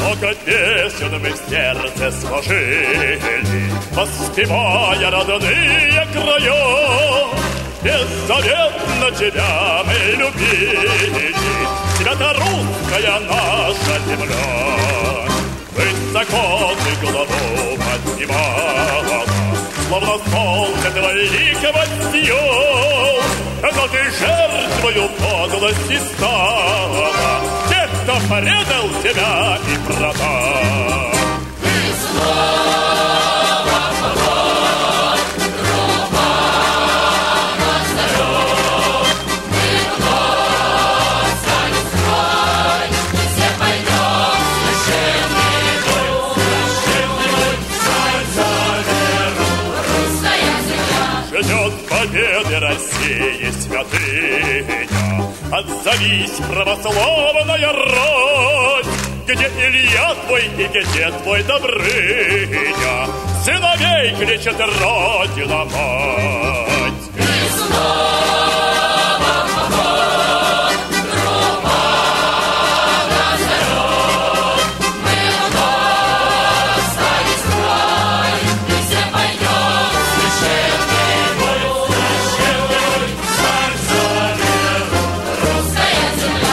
Много песен мы в сердце сложили, воспевая родные края. Беззаветно тебя мы любили, тебя-то русская наша земля. Высоко ты голову поднимала, словно солнце ты великого съел. Но ты жертвою подлости стала тех, кто предал тебя и продал. Ты снова вновь труба разорёт, ты вновь станет строй, и все пойдем священный бой, русская земля. Ждет победы России святыня, отзовись, православная Русь, где Илья твой и где твой Добрыня, сыновей кличет Родина мать. Ты снова вновь труба разорёт, мы вновь станем строй, и все пойдем священный бой, русская земля.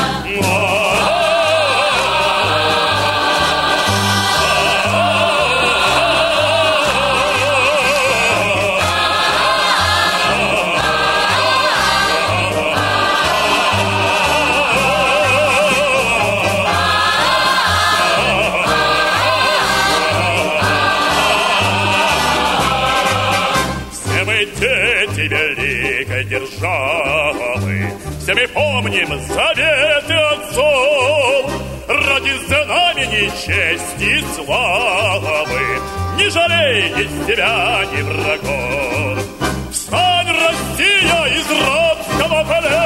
Все мы дети великой державы, все мы помним заветы отцов. Ради знамений, чести и славы не жалей ни себя, ни врагов. Встань, Россия, из рабского плена!